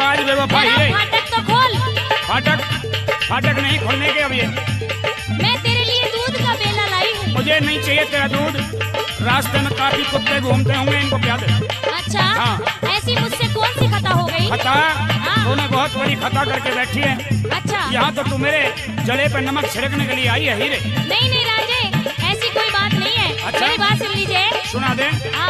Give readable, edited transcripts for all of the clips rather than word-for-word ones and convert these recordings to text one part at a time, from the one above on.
आज बेवफा हीरे। फाटक तो खोल। फाटक नहीं खोलने के अब ये। मैं तेरे लिए दूध का बेला लाई हूँ। मुझे नहीं चाहिए तेरा दूध, रास्ते में काफी कुत्ते घूमते होंगे, इनको प्या दे। अच्छा हाँ। ऐसी मुझसे कौन सी खता हो गई? खता? हाँ। तूने बहुत बड़ी खता करके बैठी है। अच्छा यहाँ तो तू मेरे जड़े पे नमक छिड़कने के लिए आई है हीरे। नहीं नहीं राजे, ऐसी कोई बात नहीं है। अच्छा? मेरी बात सुन लीजिए। सुना दे। हाँ।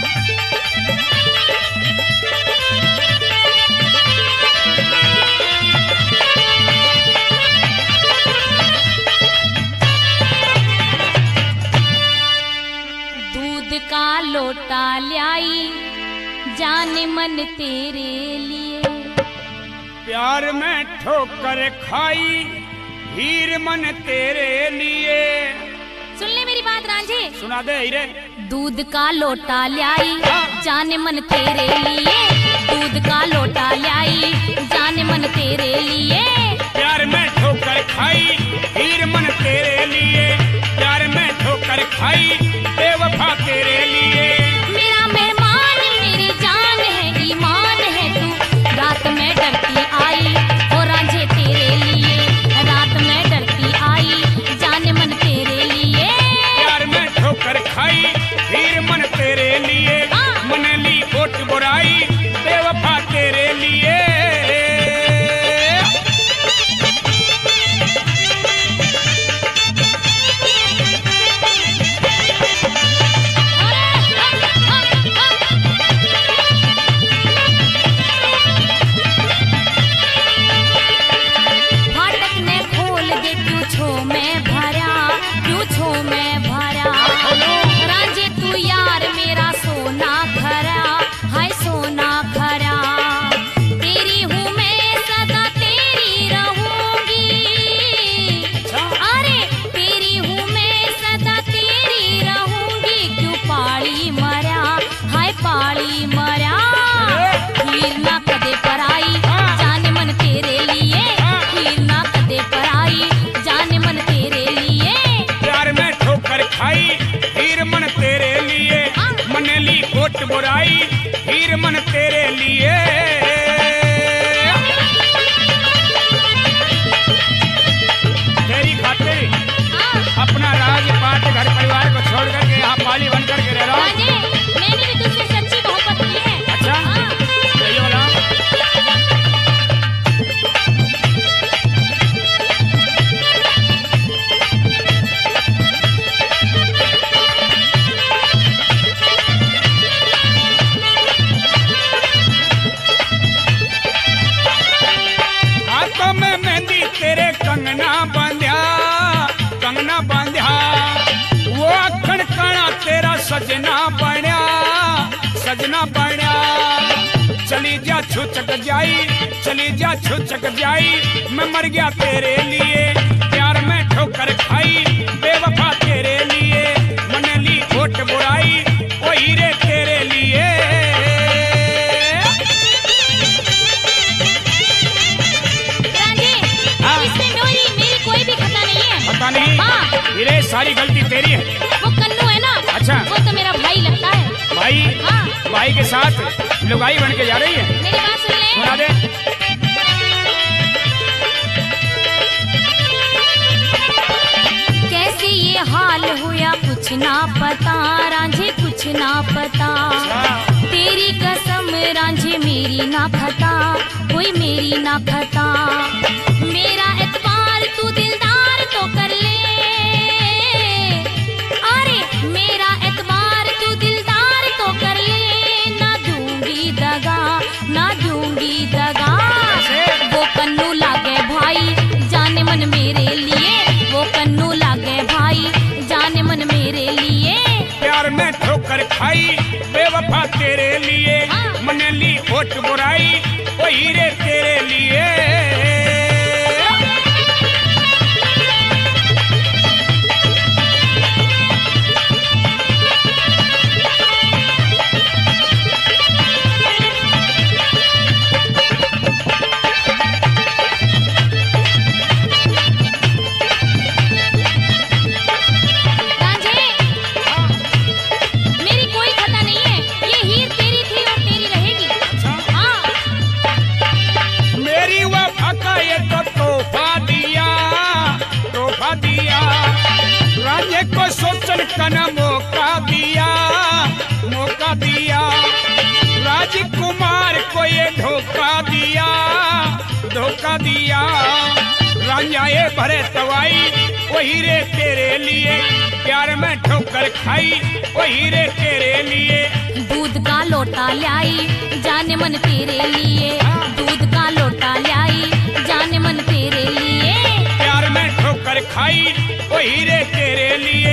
दूध का लोटा लाई जाने मन तेरे लिए, प्यार में ठोकर खाई हीर मन तेरे लिए। सुन ले मेरी बात रांझे। सुना दे हीरे। दूध का लोटा लाई जाने मन तेरे लिए, दूध का लोटा लाई जाने मन तेरे लिए। प्यार में ठोकर खाई हीर मन तेरे लिए, प्यार में ठोकर खाई बेवफा तेरे लिए। मेरा मेहमान मेरी जान है, ईमान है तू, रात में डरती आई ओ रांझे तेरे लिए, रात में डरती आई जाने मन तेरे लिए। प्यार में ठोकर खाई हीर मन तेरे लिए, मन ली ओट बुराई बेवफा तेरे लिए। फाटक ने खोल दे क्यों छो में भरा, क्यों छो में भरा। रांझे तू यार मेरा सोना खरा, हाय सोना खरा। तेरी हूँ मैं सदा तेरी रहूंगी, अरे तेरी हूँ मैं सदा तेरी रहूंगी। क्यों पाली मरा, हाय पाली मरा। हीर ना कदे पराई जाने मन तेरे लिए, हीर ना कदे पराई जाने मन तेरे लिए। प्यार में ठोकर खाई हीर मन तेरे लिए, मन ली ओट बुराई हीर मन तेरे लिए। तेरी खातिर अपना राजपाट घर परिवार को छोड़ करके यहाँ पाली बन करके रह रहा हूँ। राजे, मैंने भी तुझसे सच्ची मोहब्बत की है। अच्छा? हाँ। सही बोला। हाथों में मेहंदी तेरे कंगना बांध्या, कंगना बांध्या। वो अखण काना तेरा सजना बन्या, सजना बन्या। चली जा छुचक जाई, चली जा छुचक जाई, मैं मर गया तेरे लिए। प्यार में ठोकर खाई बेवफा तेरे लिए, मन ली ओट बुराई ओ हीरे तेरे लिए। राजे, हाँ। इसमें मेरी कोई भी खता नहीं है। पता नहीं। हाँ। हीरे सारी गलती तेरी है। वो कन्नू है ना, अच्छा। वो तो मेरा भाई लगता है। भाई? हाँ। भाई के साथ लुगाई बन के जा रही है। मेरी बात सुन ले। सुना दे। कैसे ये हाल हुआ कुछ ना पता, रांझे कुछ ना पता। तेरी कसम रांझे मेरी ना खता, कोई मेरी ना खता। मेरा एतबार तू दिलदार तो कर ले, अरे मेरा एतबार तू दिलदार तो कर ले। ना दूंगी दगा, ना दूंगी दगा। वो कन्नू लागे भाई जाने मन मेरे लिए, वो कन्नू लागे भाई जाने मन मेरे लिए। प्यार में ठोकर खाई बेवफा तेरे लिए, मन ली ओट बुराई ओ हीरे तेरे लिए। कन मौका दिया, मौका दिया। राजकुमार को ये धोखा दिया, धोखा दिया। रांझा ये भरे तवाई वही रे तेरे लिए, प्यार में ठोकर खाई वही रे तेरे लिए। दूध का लोटा लाई जाने मन तेरे लिए, दूध का लोटा लाई जाने मन तेरे लिए। प्यार में ठोकर खाई वही रे तेरे लिए।